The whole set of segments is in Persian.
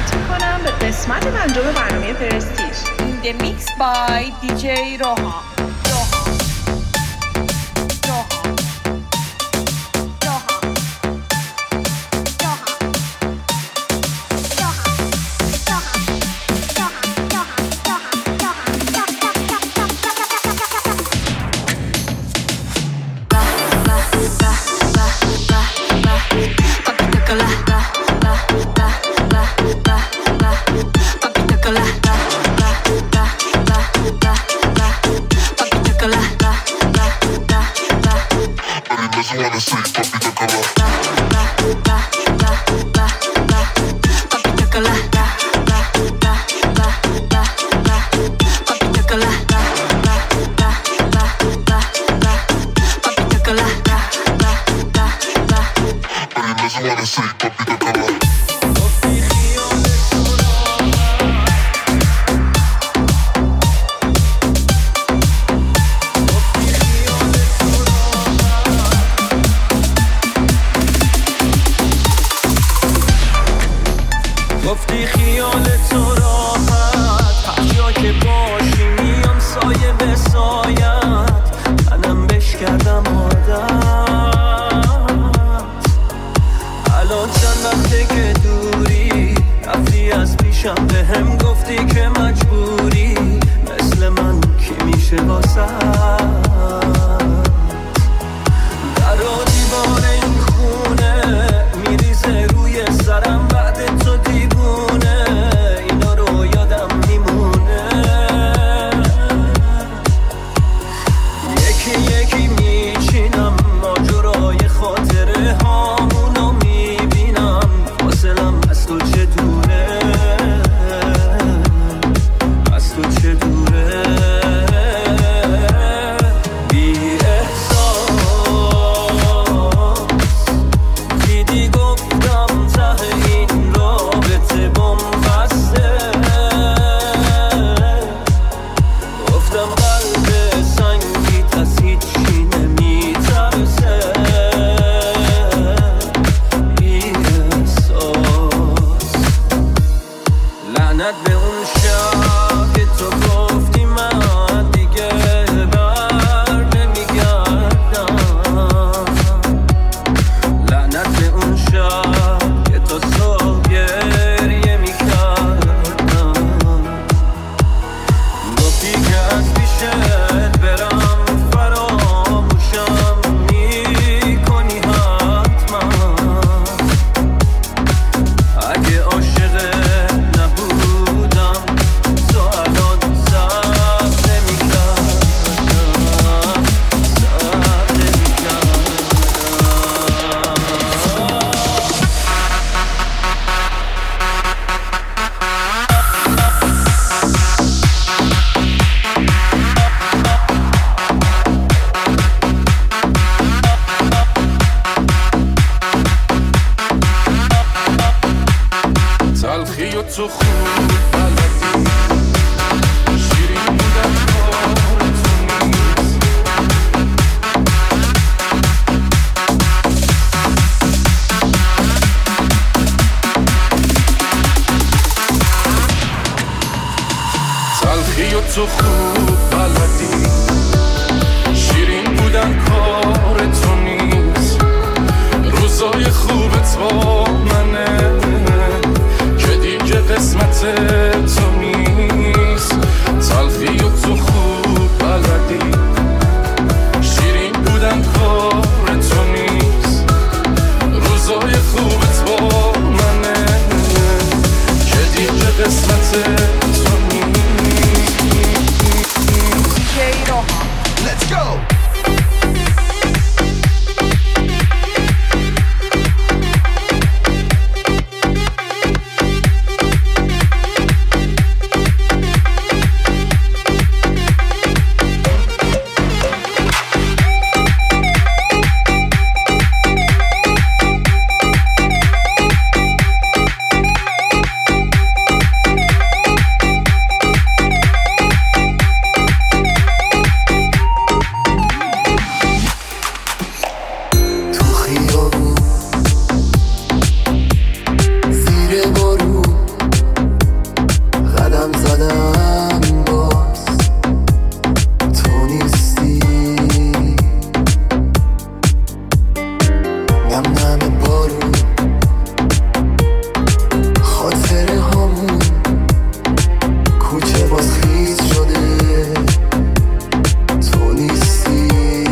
دعوت میکنم به قسمت پنجم برنامه پرستیژ. The Mix by DJ روحان. گفتی خیال تو راحت هر جا که باشی میام سایه به سایت منم بش کردم عادت الان چند وقته که دوری رفتی از پیشم به هم گفتی که مجبوری مثل من کی میشه واسه در و دیوار این خونه میریزه روی سرم بعد تو دیوونه اینا رو یادم میمونه یکی یکی میچینم ماجرای خاطره هامونو میبینم فاصلم از تو چه دوره از تو چه دوره بی احساس دیدی گفتم ته این رابطه بمبسته گفتم قلب سنگیت از هیچی نمیترسه بی احساس لعنت به اون شب که تو گفتی من دیگه بر نمیگردم لعنت به اون شب که تو صبح گریه میکردم گفتی که از پیشت برم فراموشم میکنی حتما اگه عاشق نبودم تو الان صبر نمیکردم صبر نمیکردم تلخی و تو خوب بلدی شیرین بودن کار تو نیست تلخی و تو خوب بلدی شیرین بودن کار تو نیست روزای خوبت با منه که دیگه قسمت تو نیست تلخی و تو خوب بلدی شیرین بودن کار تو نیست روزای خوبت با منه که دیگه قسمت تو نیست نم نم بارون خاطره هامون کوچه باز خیز شده تو نیستی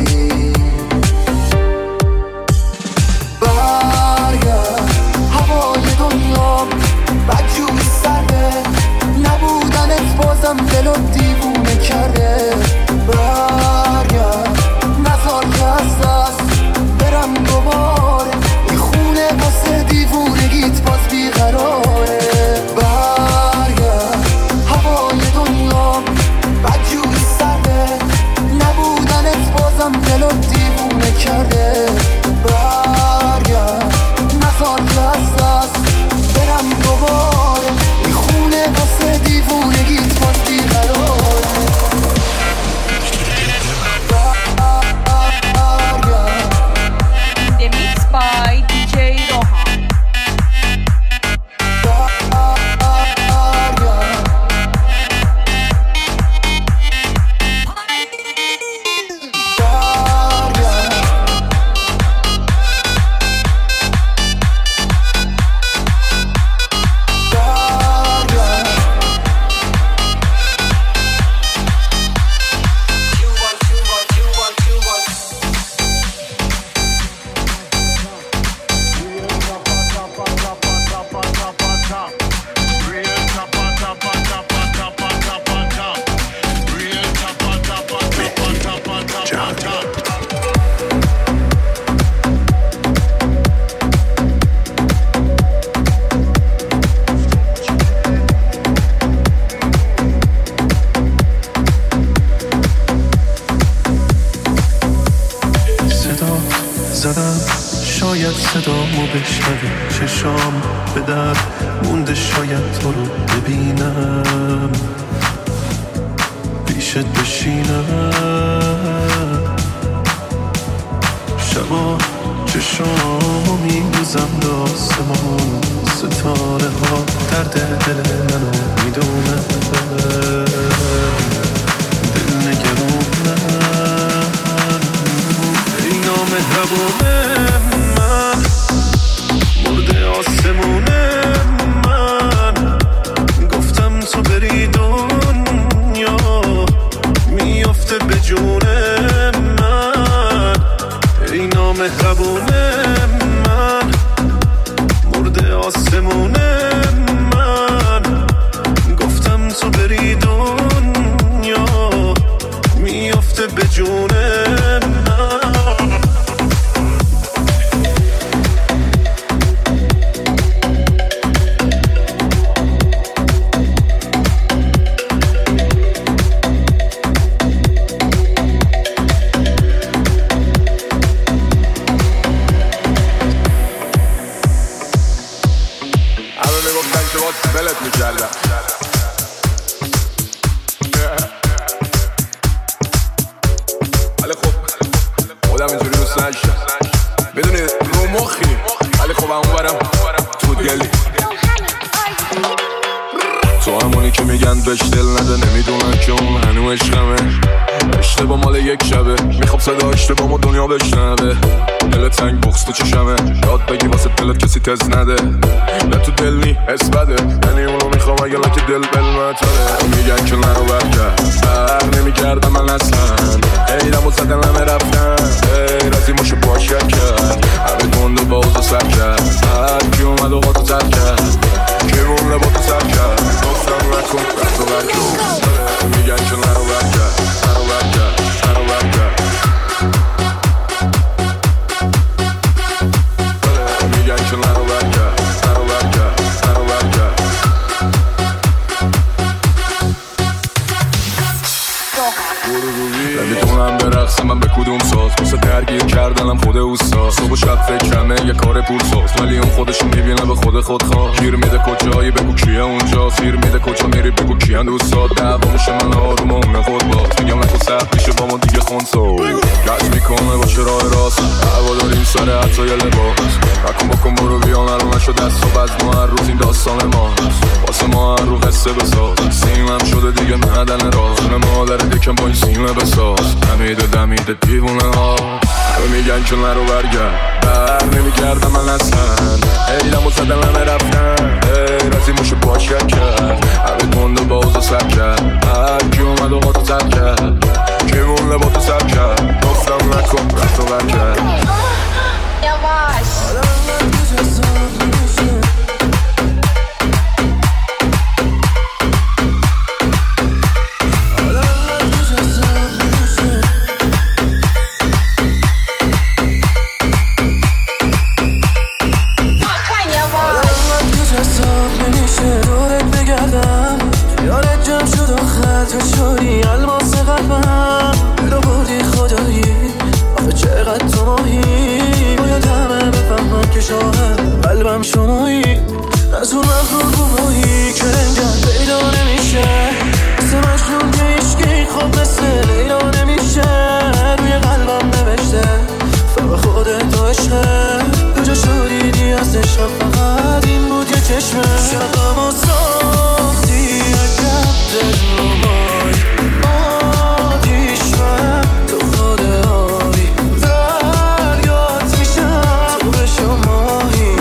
برگرد هوای دنیا بدجوری سرده نبودنت بازم دلو دیوونه کرده برگرد نزار که از دست برم دوباره این خونه واسه دیوونگیت باز بیقراره برگرد هوای دنیا بدجوری سرده نبودنت بازم دلو دیوونه کرده برگرد نزار که از دست برم دوباره این خونه واسه دیوونگیت باز بیقراره The mix by DJ Roha. شاید صدامو بشنوی چشام به در مونده شاید تو رو ببینم پیشت بشینم شبا چشامو میدوزم به آسمون ستاره ها درد دل منو میدونم دل نگرونم ای نامهربونه من مرده آسمونه من گفتم تو بری دنیا میافته به جون من ای نامهربونه من مرده آسمونه من گفتم تو بری دنیا میافته به جون من ولت میکردم ولی خب خودم اینجوری دوست نشتم بدونی رو مخی ولی خب همون برم تو دلی تو همونی که میگن بهش دل نده نمیدونن که اون هنو عشقمه اشتباه مال یک شبه میخوام صدا اشتباه ما دنیا بشنوه دل تنگ بخص تو چشمه یاد بگی واسه دلت کسی تز نده نه تو دل نی حس بده یعنی اونو میخوام اگه لکه دل بلمتره میگن که نرو برکرد بر نمیکردم من اصلا ایرم و زدن همه رفتن غیر از این مشه باشد کرد همه گنده با اوزا سر کرد هر کی اومد و خودتو تر کرد کی مونده با تو سر کرد گفتم نکن رفت و برکن میگن که نرو برکرد نرو برکرد نرو برکرد میگن که نرو برکرد نرو برکرد نرو برکرد نمیتونم برقصم من به کدوم ساز بسه درگیر کردنم خود اوستا صبح و شب فکرمه یه کار پول ساز ولی اون خودشو میبینه به خود خواه گیر میده کجایی بگو کیه اونجا سیر میده کجا میری بگو کیه دوستات دعوا میشه من آروم اونه خود باز میگم نکن سخت میشه با ما دیگه خونسو گشت میکنه باشه راه راست هوا داریم سر حتی یه لباس نکن بکن برو بیا نرو نشو دست و بز ما هر روز این داستان ما واسه ما هر رو قصه بساز سیمم شده دیگه معدن راز خونه مادر دکم با این سیمه بساز دمیده دیوونه ها میگن که نرو برگرد بر نمیگردم من اصلا ایلمو زدم همه رفتن رازی موشو باشد کرد همه گنده با اوزا سر کرد هر کی اومد و قاطو زد کرد کی مون لباتو سر کرد گفتم نکن رفت و بر کرد یواش قلبم شمایی از اون مخلوقی که انجام پیدا نمیشه مثل مجنون که عشقی خب مثل لیلا نمیشه روی قلبم نوشته فقط خودت و عشقه کجا شدیدی از عشق فقط این بود که چشمه شقم و ساختی عجب دل نمای آتیش من تو خود آبی دریات میشم تو به شمایی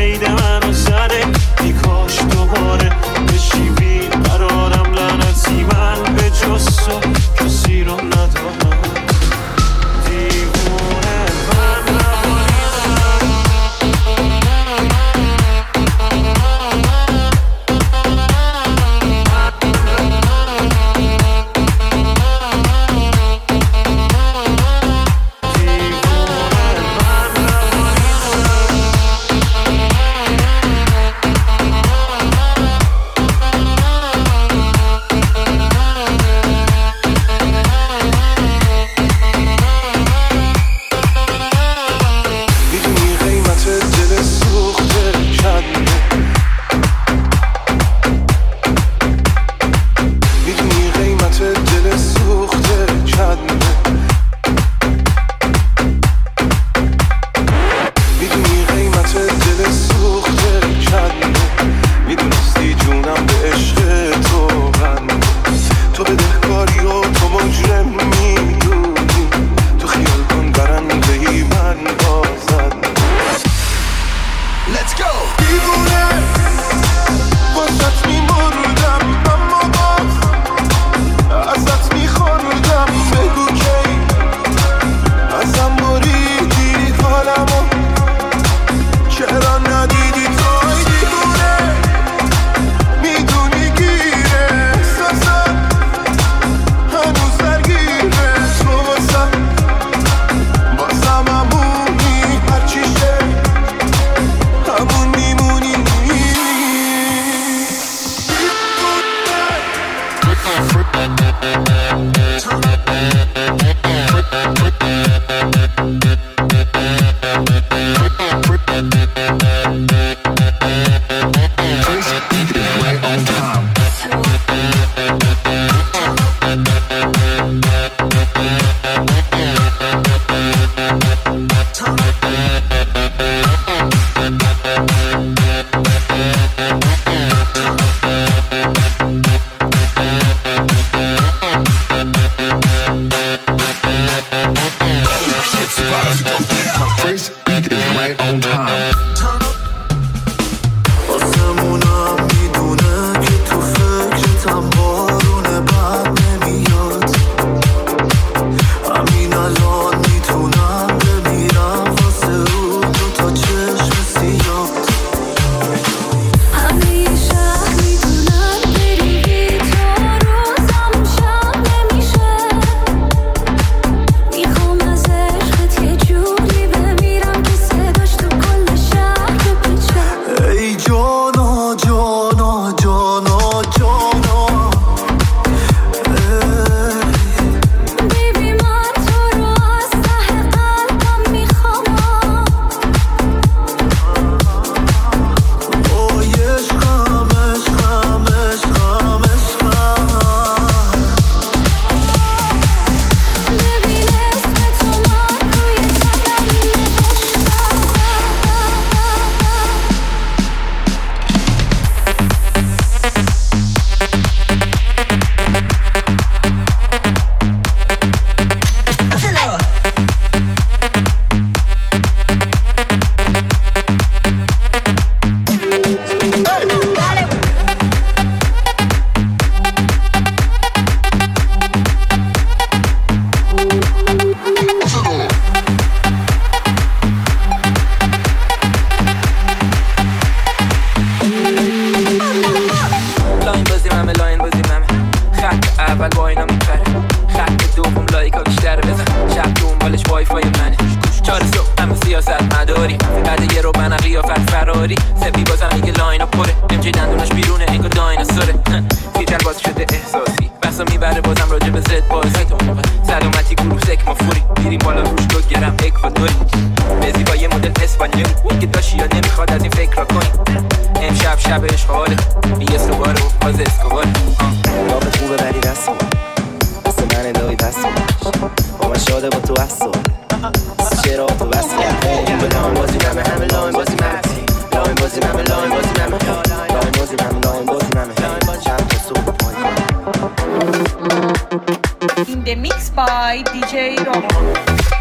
سی پنجه دندوناش بیرونه انگار دایناسوره فیلتر باز شده احساسی بحثا میبره بازم راجع به زد بازی سلامتی گروه سکما فوری بیریم بالا روش 2 گرم اکوادوری بزی با یه مدل اسپانیایی که داشتی یا نمیخواد از این فکر را کنی امشب شب اشغاله یه سوبار و باز اسکوباره رابط خوبه ولی رسم مثل من دایی دست با من شاده با تو احسا چرا تو بس کرده لاین بازی نمه همه لاین بازی نمه لاین بازی نمه لاین بازی نمه لاین بازی نمه لاین بازی نمه چند تا صبح پای In the mix by DJ Rohan.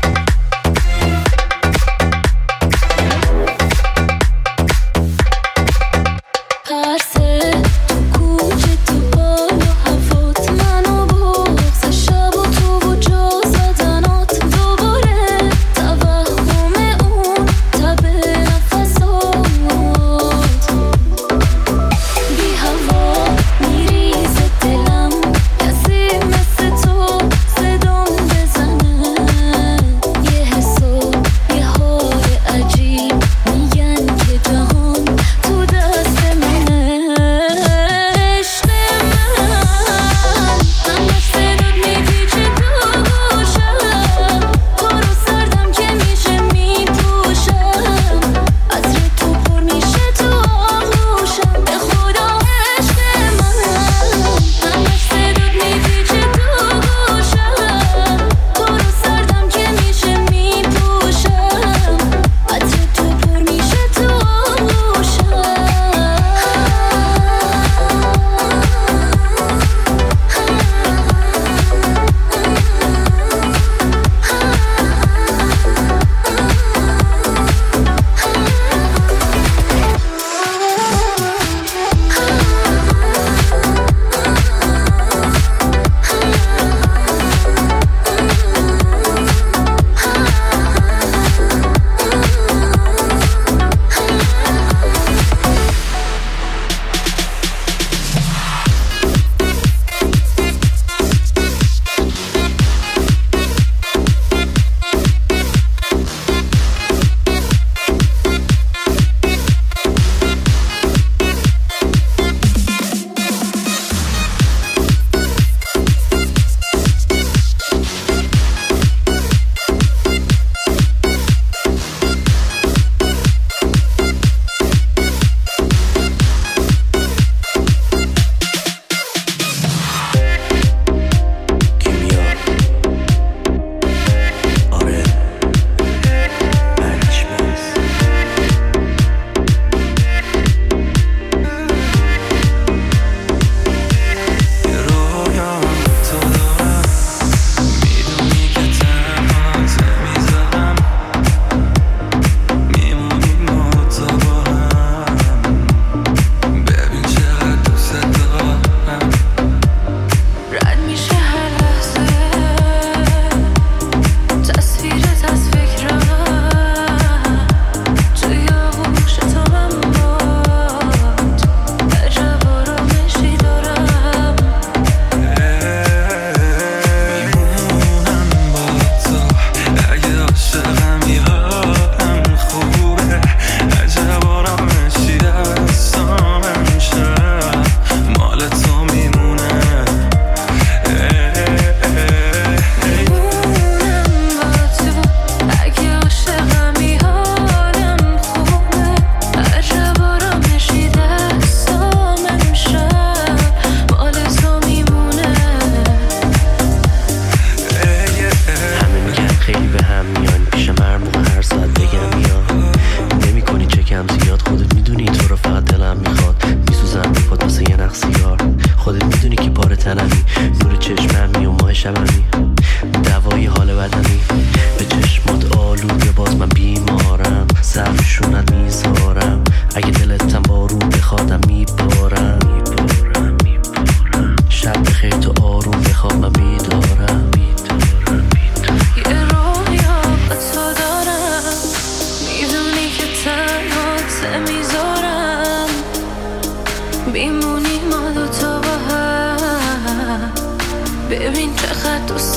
ببین چقدر دوست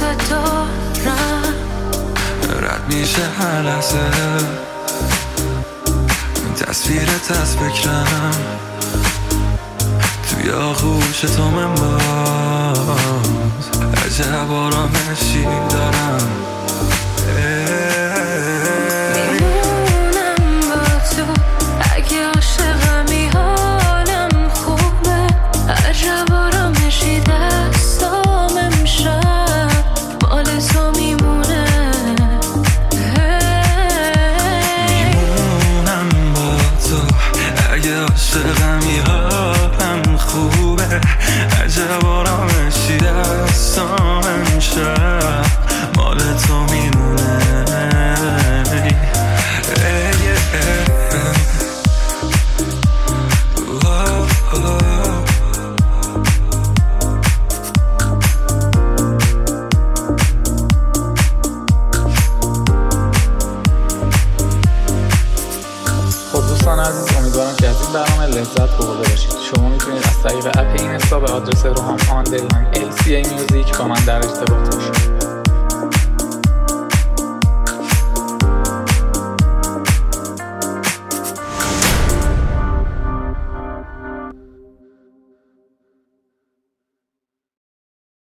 دارم، رد میشه هر لحظه تصویرت از فکرم، یا خوش تو من باز عجب آرامشی دارم میمونم با تو اگه عاشقمی حالم خوبه عجب آرامشی دستام امشب مال تو میمونه میمونم با تو اگه عاشقمی حالم خوبه عجب آرامشی دستام امشب مال تو میمونه دوستان عزیز امیدوارم که از این برنامه لذت برده باشید. شما میتونید از طریق اپ اینستا به آدرس روحام آندرلاین LCA میوزیک با من در ارتباط باشید.